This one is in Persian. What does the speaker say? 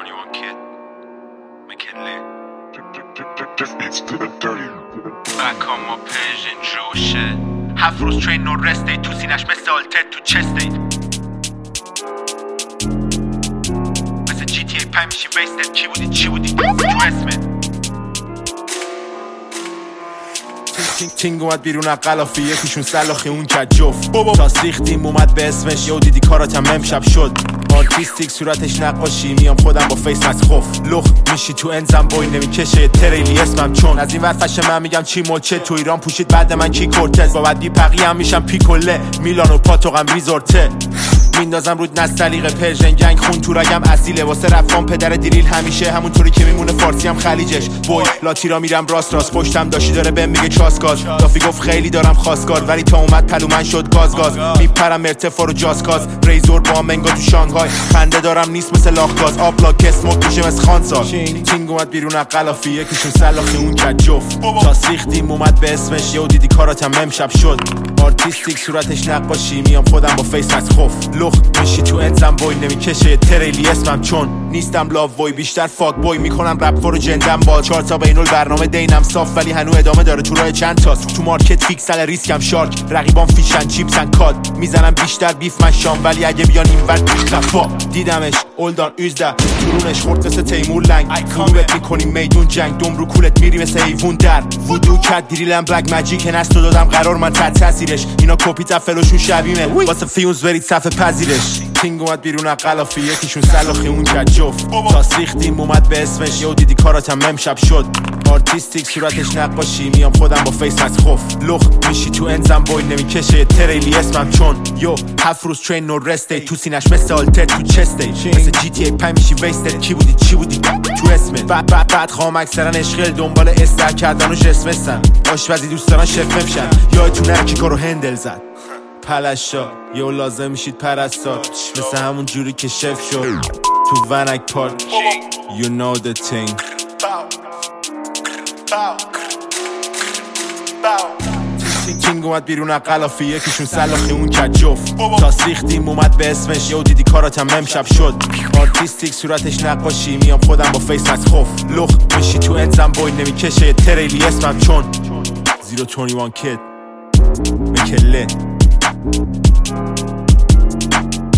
021 kid McKinley Back on my page and Joe shit 7 روز train no rest day تو سینش مثل آلتت تو chest day مثل GTA 5 میشی wasted چی بودی تو اسمت تینگ اومد بیرون از قلافی یکیشون سلاخی اون کرد جفت تا سیختیم اومد به اسمش یهو دیدی کاراتم امشب شد آرتیستیک صورتش نقاشی میام خودم با فیس از خوف لخت میشی تو انزم بوی نمیکشه تریلی اسمم چون از این ورفش من میگم چی موچه تو ایران پوشید بعد من کی کورتز با بعدی پقی هم میشم پیکوله میلان و پاتوقم ریزورته میندازم رود نستلیقه پرژن گنگ خون تو رگم اصیله واسه رفان پدر دیریل همیشه همونطوری که میمونه فارسی هم خلیجش بوی لاتیرا میرم راست پشتم داشی داره بهم میگه چاسکاز دافی گفت خیلی دارم خواستگار ولی تا اومد پلو من شد گاز میپرم ارتفاع رو جاسکاز ریزور با منگا تو شانگهای خنده دارم نیست مثل لاخگاز آبلاک اسموک میشه مثل خانسال تینگ اومد بیرون از قلافی یکیشون سلاخی اون کرد جفت تا سیختیم اومد به اسمش یهو دیدی کاراتم امشب شد آرتیستیک صورتش نقاشی میام خودم با فیس از خوف لخت میشی تو انزم بوی نمیکشه تریلی اسمم چون نیستم لاو بوی بیشتر فاک بوی میکنم رپ رو جندم با 4 تا بینول برنامه دینم صاف ولی هنوز ادامه داره تو راه چند تاست تو مارکت فیکسل ریسکم شارک رقیبام فیشن چیپسن کاد میزنم بیشتر بیف من شام ولی اگه بیان اینور پیش لفا دیدمش اولدان 18 تورونش خورد مثل تیمور لنگ کلوبت میکنیم میدون جنگ دم رو کولت میری مثل ایوون در وودو کد دیریلم بلک ماجیک نستو دادم قرار من تحت تاثیرش اینا کپی تفلوشون شبیمه واسه فیونز برید صفحه پذیرش تینگ اومد بیرون از قلافی یکیشون سلاخی اون کرد جفت تا سیختیم اومد به اسمش یهو دیدی کاراتم امشب شد آرتیستیک صورتش نقاشی میام خودم با فیس از خوف لخت میشی تو انزم بوی نمیکشه تریلی اسمم چون 7 روز train no rest day تو سینش مثل آلتت تو chest day مثل GTA 5 میشی wasted چی بودی تو اسمت بعد خواهم اکثرا عشقیل دنبال استر کردن و جسمستن آشپزی دوست دارن شف بشن یادتون نره کی کارو هندل زد پلشا یهو لازم میشید پرستار مثل همون جوری که شف شد تو ونک پارک You know the thing تینگ اومد بیرون از قلافی یکیشون سلاخی اون کرد جفت تا سیختیم اومد به اسمش یهو دیدی کاراتم امشب شد آرتیستیک صورتش نقاشی میام خودم با فیس از خوف لخت میشی تو انزم بوی نمیکشه تریلی اسمم چون 021 kid McKinley